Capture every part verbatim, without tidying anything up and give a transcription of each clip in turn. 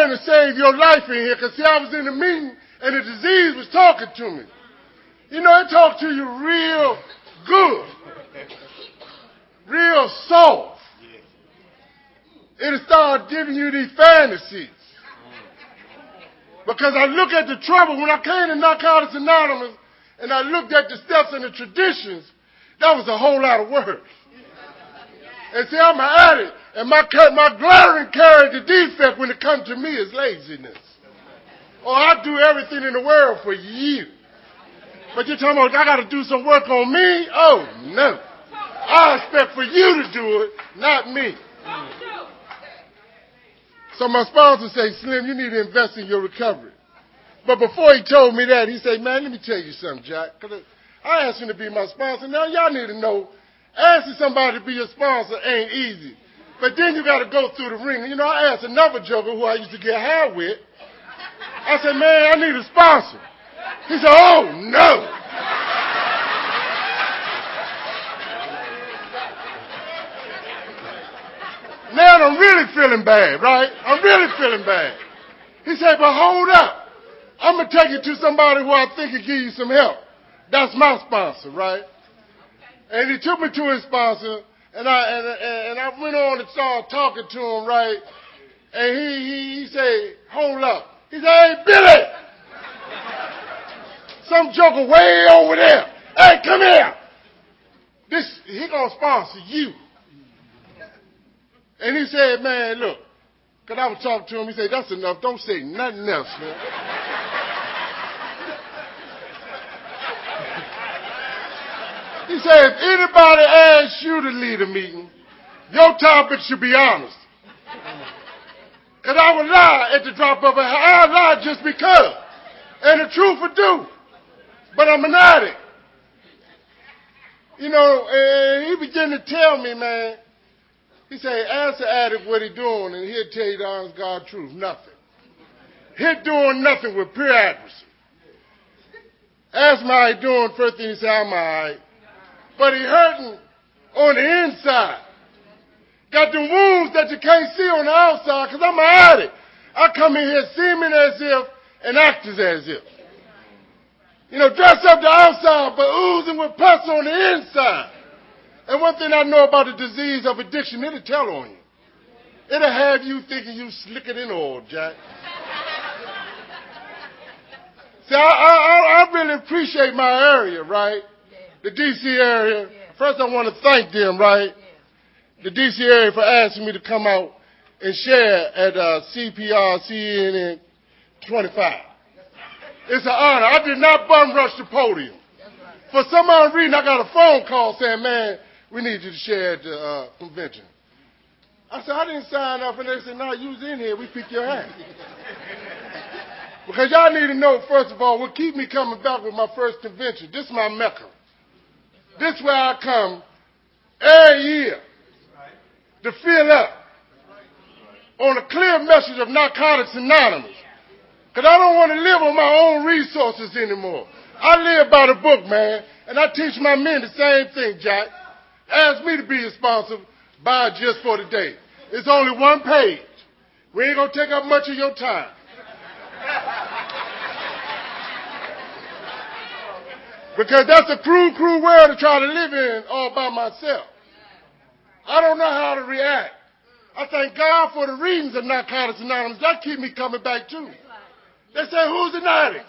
trying to save your life in here, because see, I was in the meeting and the disease was talking to me. You know, it talked to you real good, real soft. It started giving you these fantasies. Because I look at the trouble, when I came to Narcotics Anonymous and I looked at the steps and the traditions, that was a whole lot of work. And see, I'm an addict, and my, my glaring character defect when it comes to me is laziness. Or I do everything in the world for you. But you're talking about I got to do some work on me? Oh, no. I expect for you to do it, not me. So my sponsor said, Slim, you need to invest in your recovery. But before he told me that, he said, man, let me tell you something, Jack. Because I asked him to be my sponsor. Now, y'all need to know, asking somebody to be your sponsor ain't easy. But then you got to go through the ring. You know, I asked another joker who I used to get high with. I said, man, I need a sponsor. He said, oh, no. Now I'm really feeling bad, right? I'm really feeling bad. He said, but hold up. I'm going to take you to somebody who I think can give you some help. That's my sponsor, right? And he took me to his sponsor, and I and, and I went on and started talking to him, right? And he, he, he said, hold up. He said, hey, Billy. Some joker way over there. Hey, come here. This, he going to sponsor you. And he said, man, look, because I was talking to him, he said, that's enough. Don't say nothing else, man. He said, if anybody asks you to lead a meeting, your topic should be honest. Because I would lie at the drop of a hat. I lie just because. And the truth would do. But I'm an addict. You know, and he began to tell me, man, he said, ask the addict what he doing, and he'll tell you the honest God truth. Nothing. He doing nothing with pure accuracy. Ask him how he doing. First thing he said, I'm all right. But he hurting on the inside. Got the wounds that you can't see on the outside, because I'm an addict. I come in here seeming as if and acting as if. You know, dress up the outside, but oozing with pus on the inside. And one thing I know about the disease of addiction, it'll tell on you. It'll have you thinking you slicker than oil, Jack. See, I, I, I really appreciate my area, right? The D C area. First, I want to thank them, right? The D C area for asking me to come out and share at uh, C P R C N N twenty-five. It's an honor. I did not bum rush the podium. For some odd reason, I got a phone call saying, man, we need you to share at the uh, convention. I said, I didn't sign up. And they said, no, you was in here. We picked your hat. Because y'all need to know, first of all, what keep me coming back with my first convention. This is my Mecca. This is where I come every year to fill up on a clear message of Narcotics Anonymous. Because I don't want to live on my own resources anymore. I live by the book, man. And I teach my men the same thing, Jack. Ask me to be your sponsor. Buy it just for the day. It's only one page. We ain't going to take up much of your time. Because that's a cruel, cruel world to try to live in all by myself. I don't know how to react. I thank God for the readings of Narcotics Anonymous. That keep me coming back too. They say, who's an addict?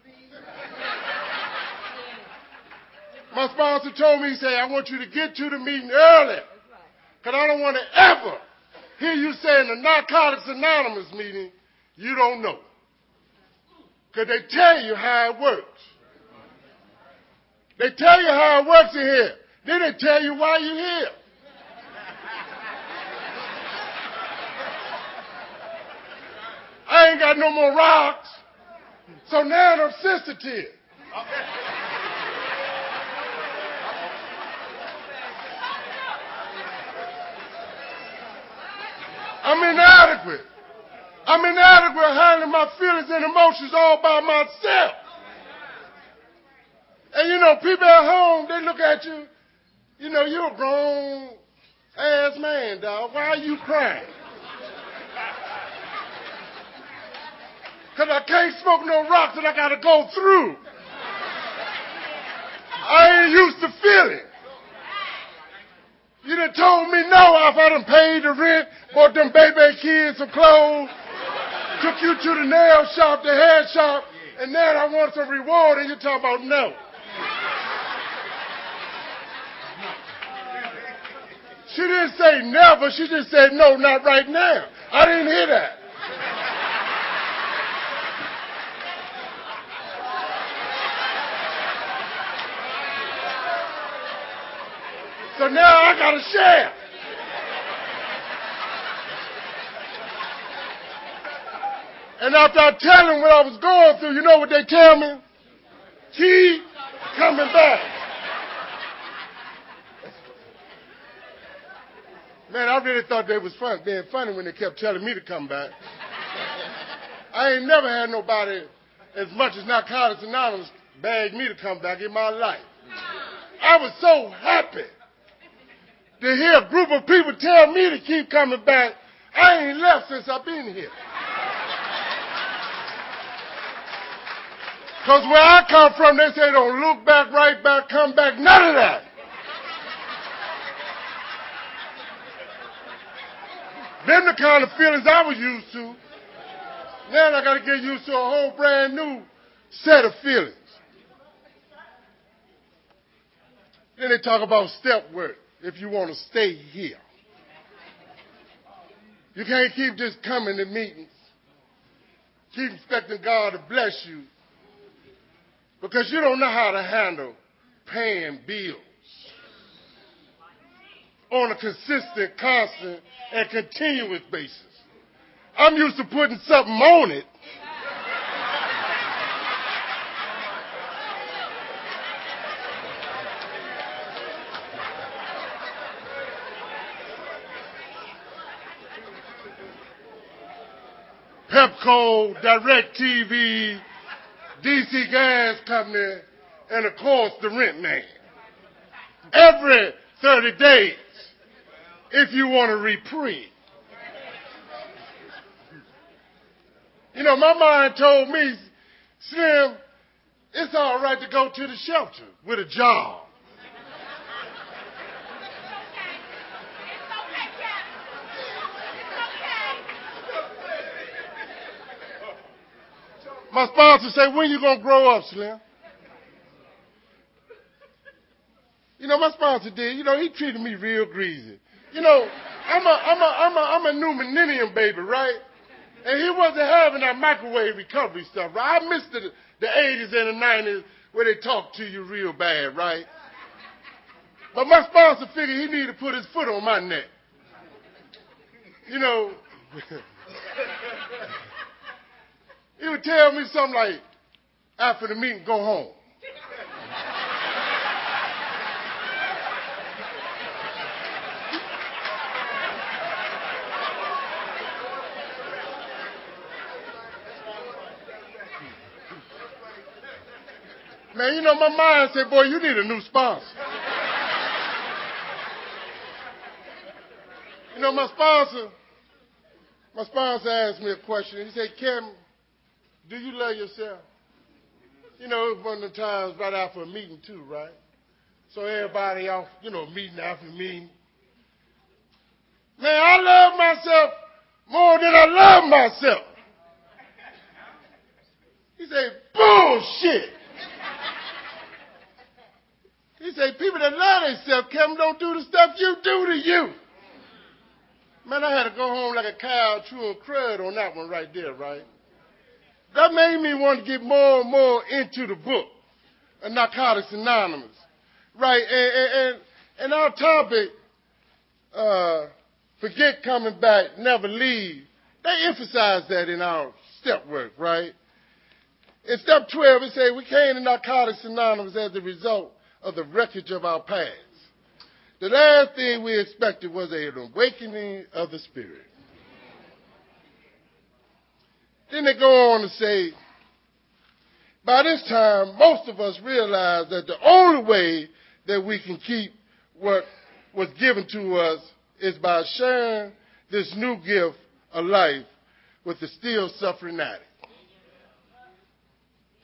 My sponsor told me, he said, I want you to get to the meeting early. Because I don't want to ever hear you say in the Narcotics Anonymous meeting, you don't know. Because they tell you how it works. They tell you how it works in here. Then they tell you why you're here. I ain't got no more rocks. So now I'm sensitive. I'm inadequate. I'm inadequate handling my feelings and emotions all by myself. And you know, people at home, they look at you, you know, you're a grown ass man, dog. Why are you crying? Because I can't smoke no rocks and I got to go through. I ain't used to feeling. You done told me no after I done paid the rent, bought them baby kids some clothes, took you to the nail shop, the hair shop, and now I want some reward and you talk about no. She didn't say never, she just said no, not right now. I didn't hear that. So now I got to share. And after I tell them what I was going through, you know what they tell me? Keep coming back. Man, I really thought they was fun, being funny when they kept telling me to come back. I ain't never had nobody as much as Narcotics Anonymous beg me to come back in my life. I was so happy to hear a group of people tell me to keep coming back. I ain't left since I've been here. Because where I come from, they say don't look back, right back, come back, none of that. Them the kind of feelings I was used to. Now I got to get used to a whole brand new set of feelings. Then they talk about step work if you want to stay here. You can't keep just coming to meetings. Keep expecting God to bless you because you don't know how to handle paying bills on a consistent, constant, and continuous basis. I'm used to putting something on it. Pepco, DirecTV, D C Gas Company, and of course the rent man. Every thirty days, if you want a reprieve. You know, my mind told me, Slim, it's all right to go to the shelter with a job. My sponsor said, when you going to grow up, Slim? You know, my sponsor did. You know, he treated me real greasy. You know, I'm a, I'm a, I'm a, I'm a new millennium baby, right? And he wasn't having that microwave recovery stuff, right? I missed the, the eighties and the nineties where they talk to you real bad, right? But my sponsor figured he needed to put his foot on my neck. You know, he would tell me something like, after the meeting, go home. Man, you know, my mind said, boy, you need a new sponsor. You know, my sponsor, my sponsor asked me a question. He said, Kevin, do you love yourself? You know, it was one of the times right after a meeting too, right? So everybody off, you know, meeting after meeting. Man, I love myself more than I love myself. He said, bullshit. He said, people that love themselves, Kevin, don't do the stuff you do to you. Man, I had to go home like a cow chewing crud on that one right there, right? That made me want to get more and more into the book of Narcotics Anonymous, right? And, and, and, and our topic, uh, forget coming back, never leave, they emphasize that in our step work, right? In step twelve, it says we came to Narcotics Anonymous as a result of the wreckage of our past. The last thing we expected was an awakening of the spirit. Then they go on to say, by this time, most of us realize that the only way that we can keep what was given to us is by sharing this new gift of life with the still suffering addict.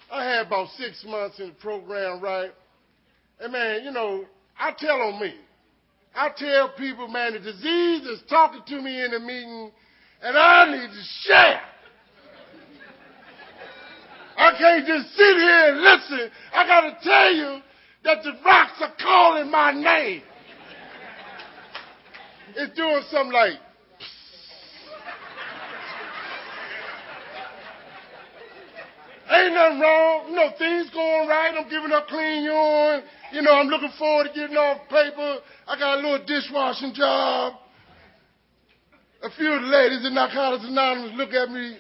I had about six months in the program, right? And, man, you know, I tell on me. I tell people, man, the disease is talking to me in the meeting, and I need to share. I can't just sit here and listen. I got to tell you that the rocks are calling my name. It's doing something like, ain't nothing wrong. You know, things going right. I'm giving up clean urine. You know, I'm looking forward to getting off paper. I got a little dishwashing job. A few of the ladies in Narcotics Anonymous look at me.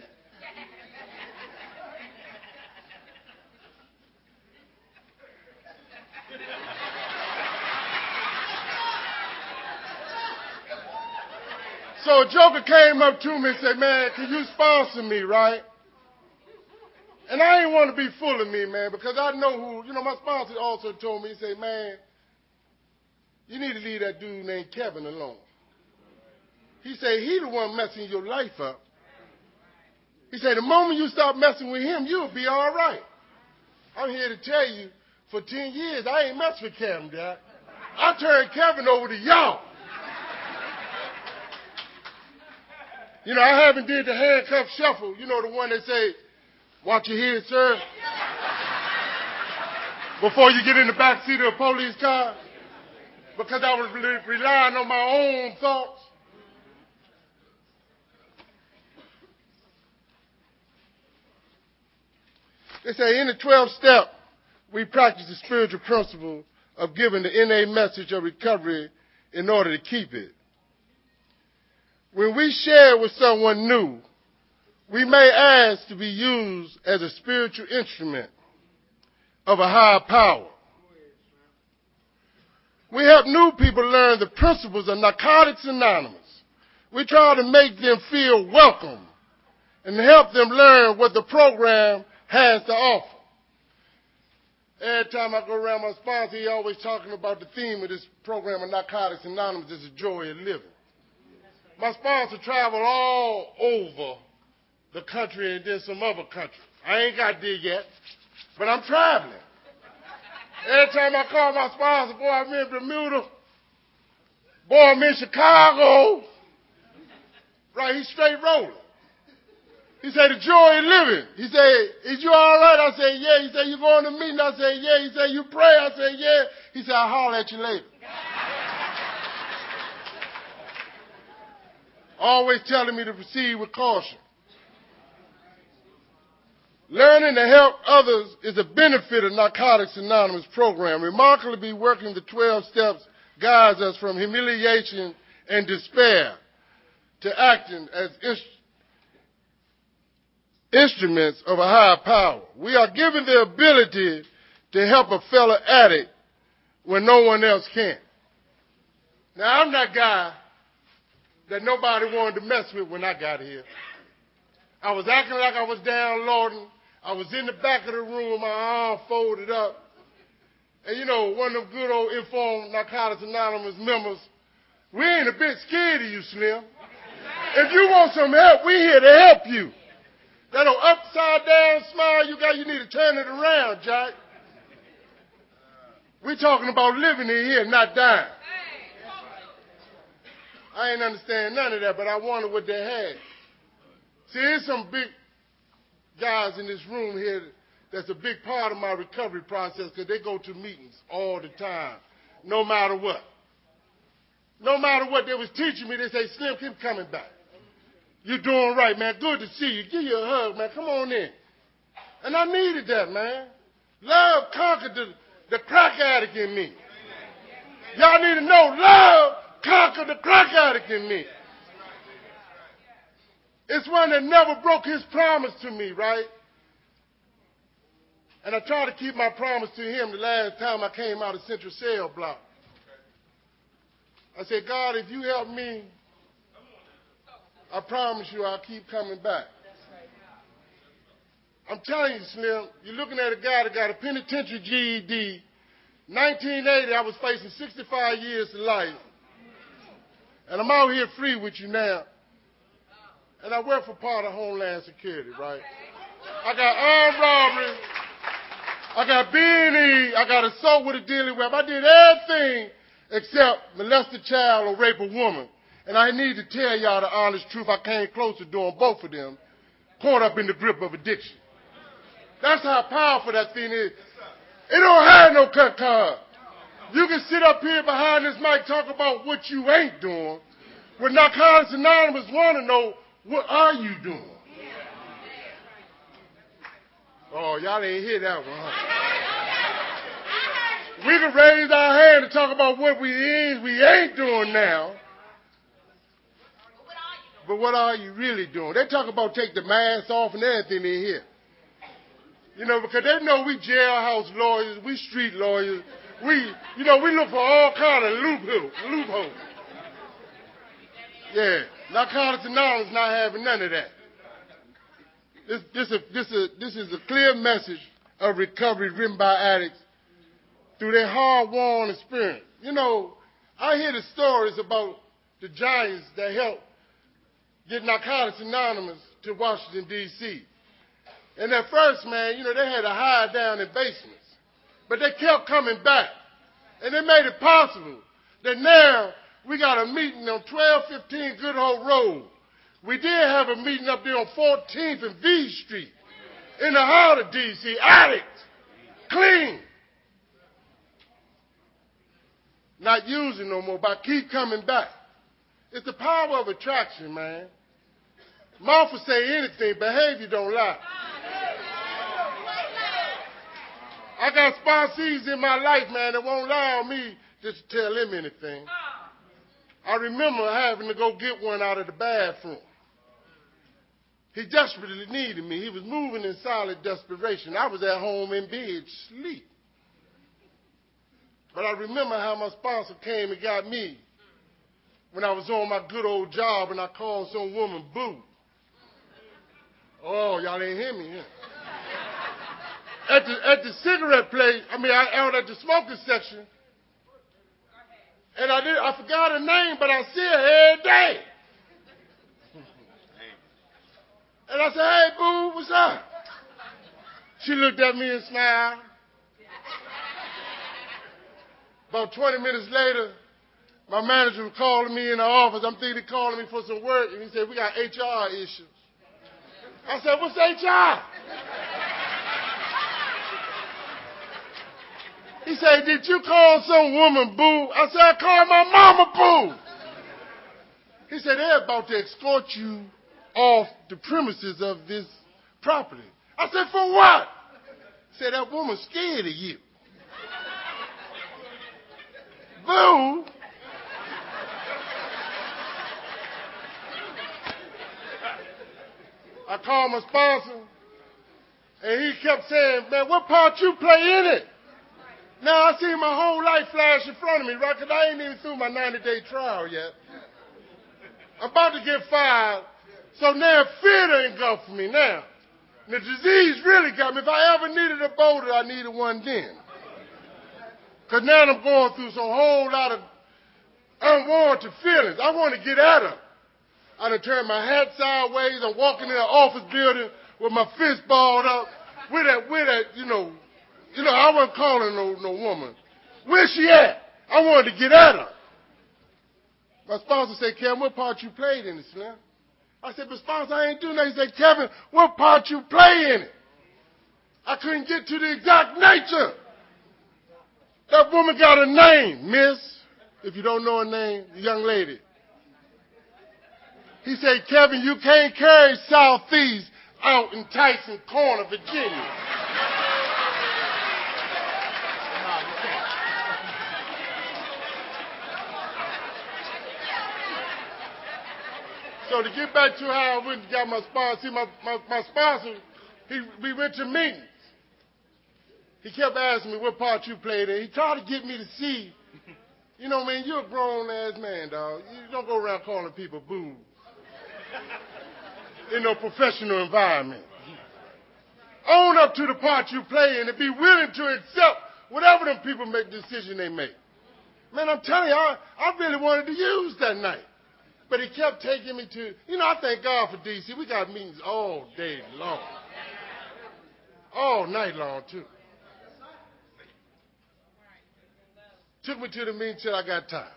So a joker came up to me and said, man, can you sponsor me, right? And I ain't want to be full of me, man, because I know who, you know, my sponsor also told me, he said, man, you need to leave that dude named Kevin alone. He said, he the one messing your life up. He said, the moment you stop messing with him, you'll be all right. I'm here to tell you, for ten years, I ain't messed with Kevin, Doc. I turned Kevin over to y'all. You know, I haven't did the handcuff shuffle. You know, the one that say, watch your head, sir, before you get in the back seat of a police car. Because I was re- relying on my own thoughts. They say in the twelfth step, we practice the spiritual principle of giving the innate message of recovery in order to keep it. When we share with someone new, we may ask to be used as a spiritual instrument of a higher power. We help new people learn the principles of Narcotics Anonymous. We try to make them feel welcome and help them learn what the program has to offer. Every time I go around my sponsor, he always talking about the theme of this program of Narcotics Anonymous is the joy of living. My sponsor traveled all over the country and then some other countries. I ain't got there yet, but I'm traveling. Every time I call my sponsor, boy, I'm in Bermuda. Boy, I'm in Chicago. Right, he's straight rolling. He said, the joy of living. He said, is you all right? I said, yeah. He said, you going to meeting? I said, yeah. He said, you pray? I said, yeah. He said, I'll holler at you later. Always telling me to proceed with caution. Learning to help others is a benefit of Narcotics Anonymous program. Remarkably, working the twelve steps guides us from humiliation and despair to acting as inst- instruments of a higher power. We are given the ability to help a fellow addict when no one else can. Now, I'm that guy that nobody wanted to mess with when I got here. I was acting like I was downloading. I was in the back of the room, my arm folded up. And, you know, one of them good old informed Narcotics Anonymous members, we ain't a bit scared of you, Slim. If you want some help, we're here to help you. That old upside down smile you got, you need to turn it around, Jack. We're talking about living in here, not dying. I ain't understand none of that, but I wonder what they had. See, there's some big guys in this room here that's a big part of my recovery process because they go to meetings all the time, no matter what. No matter what they was teaching me, they say, Slim, keep coming back. You're doing right, man. Good to see you. Give you a hug, man. Come on in. And I needed that, man. Love conquered the, the crack addict in me. Y'all need to know love conquered the crack addict in me. It's one that never broke his promise to me, right? And I tried to keep my promise to him the last time I came out of Central Cell Block. I said, God, if you help me, I promise you I'll keep coming back. I'm telling you, Slim, you're looking at a guy that got a penitentiary G E D. nineteen eighty, I was facing sixty-five years to life. And I'm out here free with you now. And I work for part of Homeland Security, right? I got armed robbery, I got B and E. I got assault with a deadly weapon. I did everything except molest a child or rape a woman. And I need to tell y'all the honest truth. I came close to doing both of them, caught up in the grip of addiction. That's how powerful that thing is. It don't have no cut card. You can sit up here behind this mic talk about what you ain't doing. When Narcotics Anonymous want to know, what are you doing? Oh, y'all ain't hear that one, huh? We can raise our hand and talk about what we is, we ain't doing now. But what are you really doing? They talk about take the mask off and everything in here. You know, because they know we jailhouse lawyers, we street lawyers. We, you know, we look for all kind of loopholes. Loophole. Yeah, Narcotics Anonymous not having none of that. This, this, a, this, a, this is a clear message of recovery written by addicts through their hard-won experience. You know, I hear the stories about the giants that helped get Narcotics Anonymous to Washington, D C And at first, man, you know, they had to hide down in basements. But they kept coming back. And they made it possible that now we got a meeting on twelve fifteen Good Hope Road. We did have a meeting up there on fourteenth and V Street in the heart of D C Addicts. Clean. Not using no more, but keep coming back. It's the power of attraction, man. Mouth will say anything, behavior don't lie. I got sponsees in my life, man, that won't allow me just to tell him anything. I remember having to go get one out of the bathroom. He desperately needed me. He was moving in silent desperation. I was at home in bed, sleep. But I remember how my sponsor came and got me when I was on my good old job and I called some woman Boo. Oh, y'all didn't hear me, huh? At the, at the cigarette place, I mean, I, out at the smoking section, and I did, I forgot her name, but I see her every day. And I said, hey, Boo, what's up? She looked at me and smiled. About twenty minutes later, my manager was calling me in the office. I'm thinking he calling me for some work, and he said, we got H R issues. I said, what's H R? He said, did you call some woman Boo? I said, I called my mama Boo. He said, they're about to escort you off the premises of this property. I said, for what? He said, that woman's scared of you. Boo. I called my sponsor, and he kept saying, man, what part you play in it? Now, I see my whole life flash in front of me, right? Because I ain't even through my ninety-day trial yet. I'm about to get fired, so now fear ain't go for me now. And the disease really got me. If I ever needed a boulder, I needed one then. Because now I'm going through some whole lot of unwarranted feelings. I want to get at her. I done turned my hat sideways. I'm walking in an office building with my fist balled up. With that, with that, you know, you know, I wasn't calling no, no woman. Where's she at? I wanted to get at her. My sponsor said, Kevin, what part you played in it, Slim? I said, but sponsor, I ain't doing that. He said, Kevin, what part you play in it? I couldn't get to the exact nature. That woman got a name, miss. If you don't know her name, the young lady. He said, Kevin, you can't carry Southeast out in Tyson Corner, Virginia. So to get back to how I went and got my sponsor, see, my, my, my sponsor, he, we went to meetings. He kept asking me what part you played in. He tried to get me to see, you know, man, you're a grown-ass man, dog. You don't go around calling people boo in no professional environment. Own up to the part you play in and be willing to accept whatever them people make the decision they make. Man, I'm telling you, I, I really wanted to use that night. But he kept taking me to, you know, I thank God for D C. We got meetings all day long. All night long, too. Took me to the meeting till I got tired.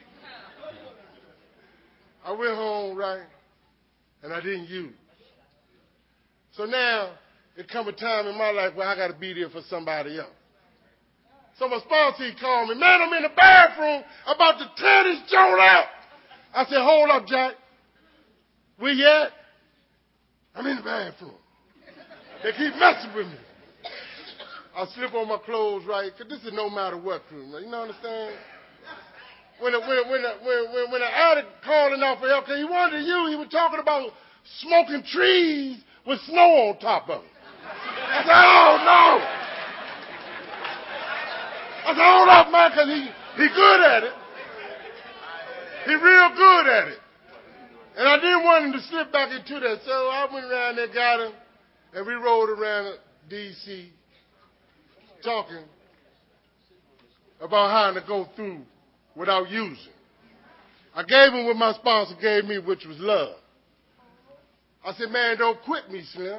I went home, right, and I didn't use. So now, it come a time in my life where I got to be there for somebody else. So my sponsor, he called me, man, I'm in the bathroom, about to tear this joint out. I said, hold up, Jack. Where you at? I'm in the bathroom. They keep messing with me. I slip on my clothes, right, because this is no matter what crew, you know what I'm saying? When a, when, a, when, a, when, when an addict calling out for help, because he wanted to use, he was talking about smoking trees with snow on top of it. I said, oh, no. I said, hold up, man, because he, he good at it. He real good at it. And I didn't want him to slip back into that. So I went around there, got him, and we rode around D C talking about how to go through without using. I gave him what my sponsor gave me, which was love. I said, man, don't quit me, Slim.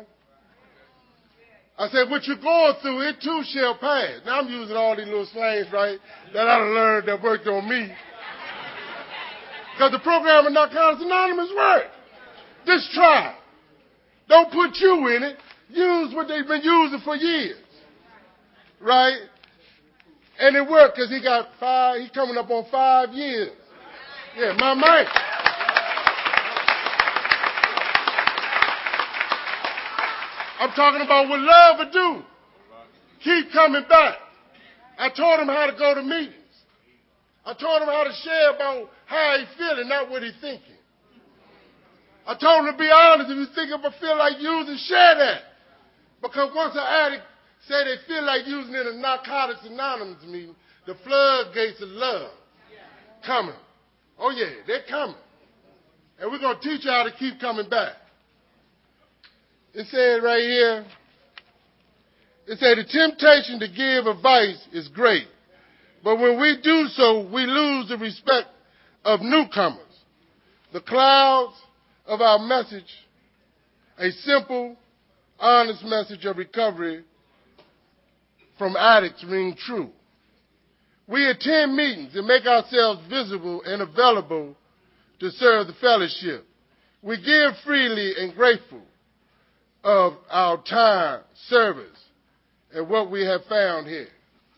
I said, what you're going through, it too shall pass. Now I'm using all these little slangs, right, that I learned that worked on me. Because the program of Narcotics Anonymous worked. Just try. Don't put you in it. Use what they've been using for years. Right? And it worked because he got five, he's coming up on five years. Yeah, my man. I'm talking about what love would do. Keep coming back. I taught him how to go to meetings. I taught him how to share about how he feeling, not what he thinking. I told him to be honest. If you think if I feel like using, share that. Because once an addict say they feel like using it in a Narcotics Anonymous meeting, the floodgates of love coming. Oh yeah, they're coming. And we're going to teach you how to keep coming back. It said right here, it said the temptation to give advice is great. But when we do so, we lose the respect of newcomers. The clouds of our message, a simple, honest message of recovery from addicts ring true. We attend meetings and make ourselves visible and available to serve the fellowship. We give freely and grateful of our time, service, and what we have found here.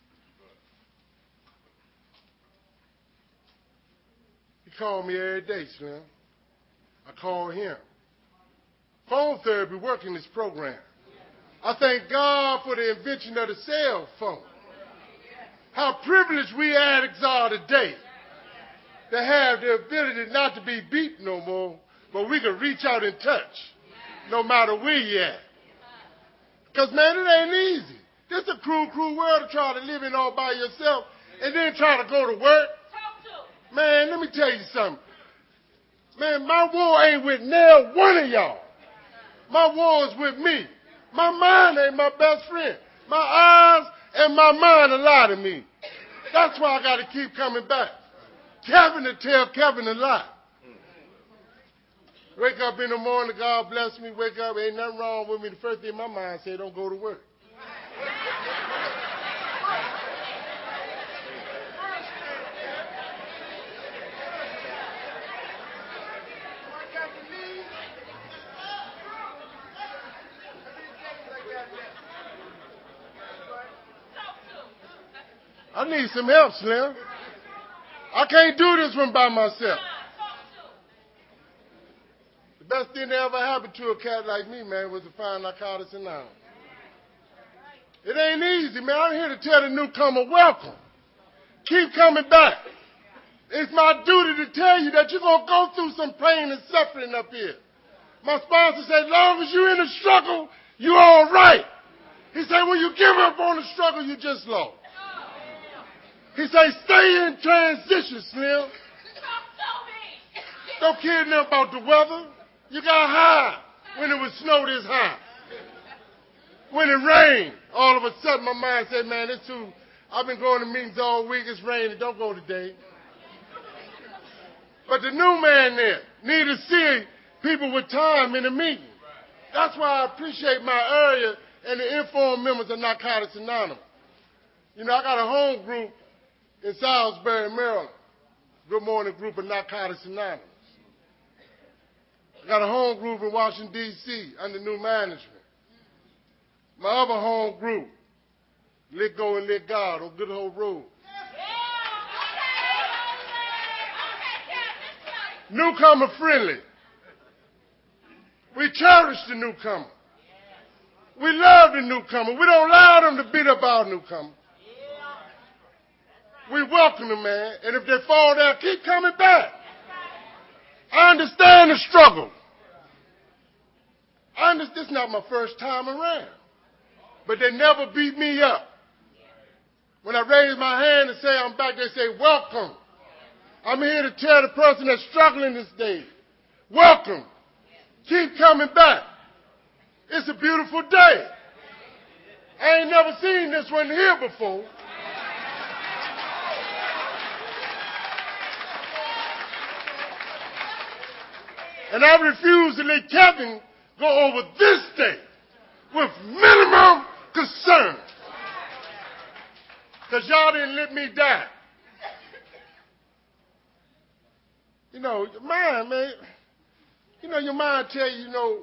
He called me every day, Slim. I call him. Phone therapy working this program. I thank God for the invention of the cell phone. How privileged we addicts are today to have the ability not to be beat no more, but we can reach out and touch no matter where you at. Because, man, it ain't easy. This is a cruel, cruel world to try to live in all by yourself and then try to go to work. Man, let me tell you something. Man, my war ain't with nail one of y'all. My war is with me. My mind ain't my best friend. My eyes and my mind a lie to me. That's why I got to keep coming back. Kevin to tell Kevin a lie. Wake up in the morning, God bless me. Wake up, ain't nothing wrong with me. The first thing my mind said, don't go to work. I need some help, Slim. I can't do this one by myself. The best thing that ever happened to a cat like me, man, was to find Narcotics Anonymous. It ain't easy, man. I'm here to tell the newcomer, welcome. Keep coming back. It's my duty to tell you that you're going to go through some pain and suffering up here. My sponsor said, as long as you're in the struggle, you're all right. He said, when you give up on the struggle, you just lost. He said, stay in transition, Slim. Don't care nothing about the weather. You got high when it was snow this high. When it rained, all of a sudden my mind said, man, it's too, I've been going to meetings all week, it's raining, don't go today. But the new man there need to see people with time in the meeting. That's why I appreciate my area and the informed members of Narcotics Anonymous. You know, I got a home group in Salisbury, Maryland. Good Morning Group of Narcotics Anonymous. I got a home group in Washington, D C under new management. My other home group, Let Go and Let God on Good Hope Road. Newcomer friendly. We cherish the newcomer. We love the newcomer. We don't allow them to beat up our newcomer. We welcome them, man. And if they fall down, keep coming back. I understand the struggle. I understand this is not my first time around. But they never beat me up. When I raise my hand and say I'm back, they say, welcome. I'm here to tell the person that's struggling this day, welcome. Keep coming back. It's a beautiful day. I ain't never seen this one here before. And I refuse to let Kevin go over this day with minimum concern. Because y'all didn't let me die. You know, your mind, man, you know, your mind tell you, you know,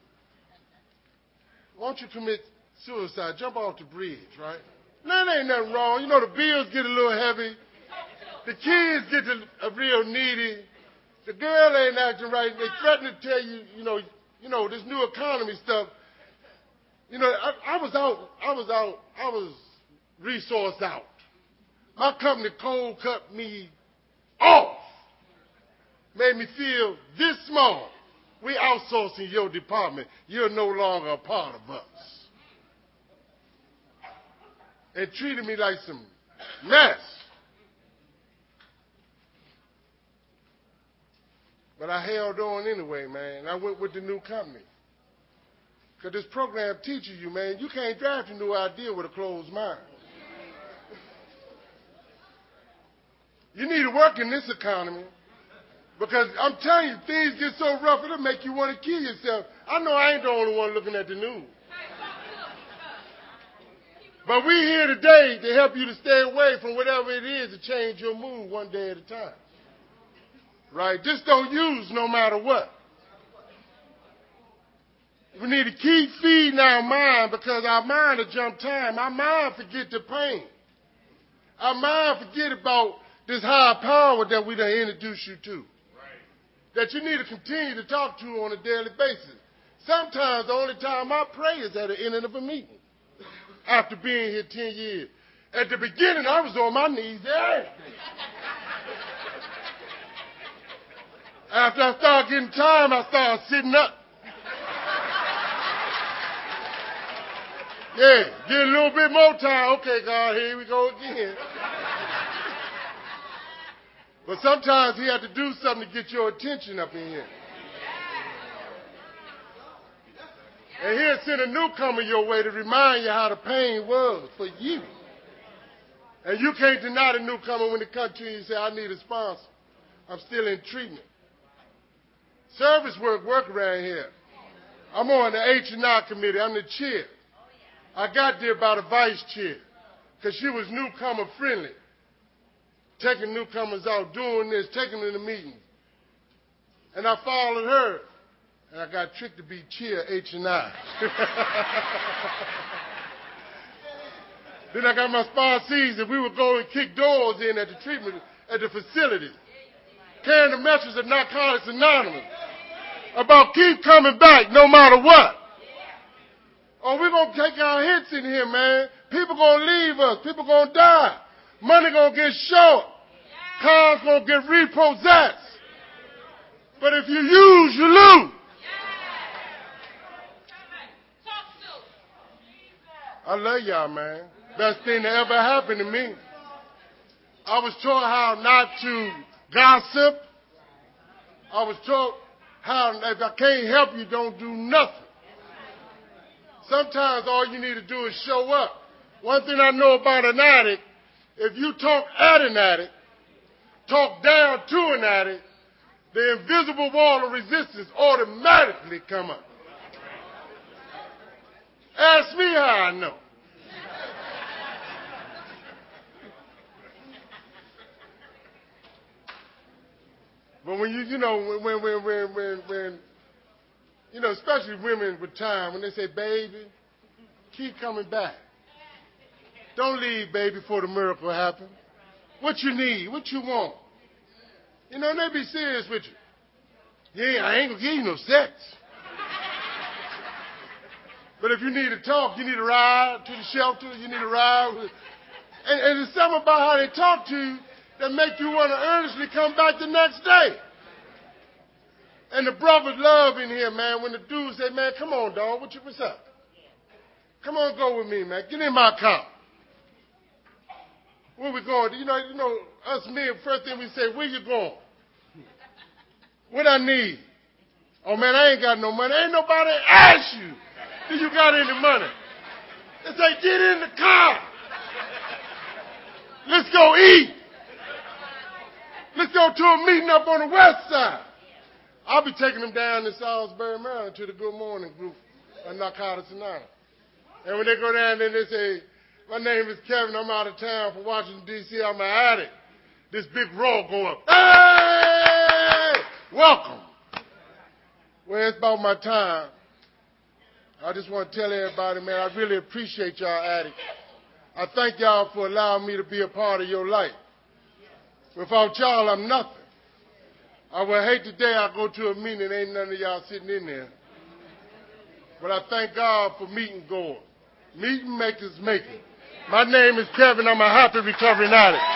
why don't you commit suicide? Jump off the bridge, right? Now, there ain't nothing wrong. You know, the bills get a little heavy. The kids get a, a real needy. The girl ain't acting right. They threaten to tell you, you know, you know, this new economy stuff. You know, I, I was out, I was out, I was resourced out. My company cold cut me off. Made me feel this small. We outsourcing your department. You're no longer a part of us. And treated me like some mess. But I held on anyway, man. I went with the new company. Because this program teaches you, man, you can't draft a new idea with a closed mind. You need to work in this economy. Because I'm telling you, things get so rough, it'll make you want to kill yourself. I know I ain't the only one looking at the news. But we're here today to help you to stay away from whatever it is to change your mood one day at a time. Right? Just don't use no matter what. We need to keep feeding our mind because our mind will jump time. Our mind forget the pain. Our mind forget about this higher power that we done introduced you to. That you need to continue to talk to on a daily basis. Sometimes the only time I pray is at the ending of a meeting. After being here ten years. At the beginning, I was on my knees every day. After I started getting tired, I started sitting up. Yeah, get a little bit more time. Okay, God, here we go again. But sometimes he had to do something to get your attention up in here. And he'll send a newcomer your way to remind you how the pain was for you. And you can't deny the newcomer when they come to you and say, I need a sponsor. I'm still in treatment. Service work work around here. I'm on the H and R committee. I'm the chair. I got there by the vice chair because she was newcomer friendly. Taking newcomers out, doing this, taking them to meetings. And I followed her. And I got tricked to be chair H and I. Then I got my sponsees and we would go and kick doors in at the treatment, at the facility. Carrying the message of Narcotics Anonymous. About keep coming back no matter what. Oh, we're going to take our hits in here, man. People going to leave us. People going to die. Money going to get short. Cars going to get repossessed. But if you use, you lose. I love y'all, man. Best thing that ever happened to me. I was taught how not to gossip. I was taught how if I can't help you, don't do nothing. Sometimes all you need to do is show up. One thing I know about an addict, if you talk at an addict, talk down to an addict, the invisible wall of resistance automatically come up. Ask me how I know. when you, you know, when, when, when, when, when, you know, especially women with time, when they say, baby, keep coming back. Don't leave, baby, before the miracle happens. What you need, what you want. You know, and they be serious with you. Yeah, I ain't gonna give you no sex. But if you need to talk, you need to ride to the shelter, you need to ride. With, and, and there's something about how they talk to you that make you want to earnestly come back the next day. And the brothers love in here, man, when the dudes say, man, come on, dog, what you, what's up? Come on, go with me, man. Get in my car. Where we going? You know, you know, us men, first thing we say, where you going? What I need? Oh, man, I ain't got no money. Ain't nobody ask you, do you got any money? They say, get in the car. Let's go eat. Let's go to a meeting up on the west side. I'll be taking them down to Salisbury, Maryland to the Good Morning group of Narcotics Anonymous. And when they go down there, they say, my name is Kevin. I'm out of town from Washington, D C I'm an addict. This big roll go up. Hey! Welcome. Well, it's about my time. I just want to tell everybody, man, I really appreciate y'all addicts. I thank y'all for allowing me to be a part of your life. Without y'all, I'm nothing. I would hate the day I go to a meeting and ain't none of y'all sitting in there. But I thank God for meeting going. Meeting makers make it. My name is Kevin. I'm a happy recovering addict.